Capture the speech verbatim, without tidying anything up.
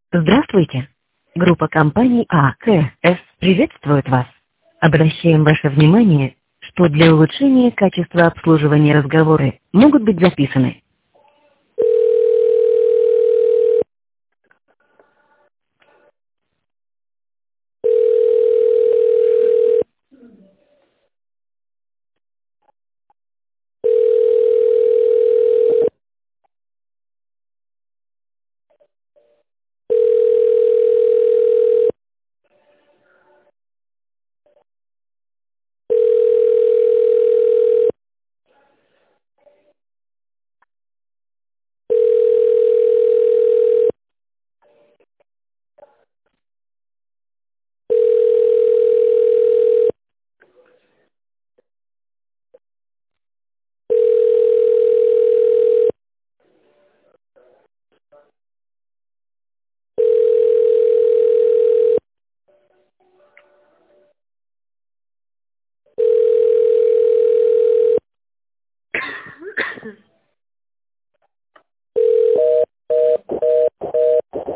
Здравствуйте. Группа компаний АКС приветствует вас. Обращаем ваше внимание, что для улучшения качества обслуживания разговоры могут быть записаны.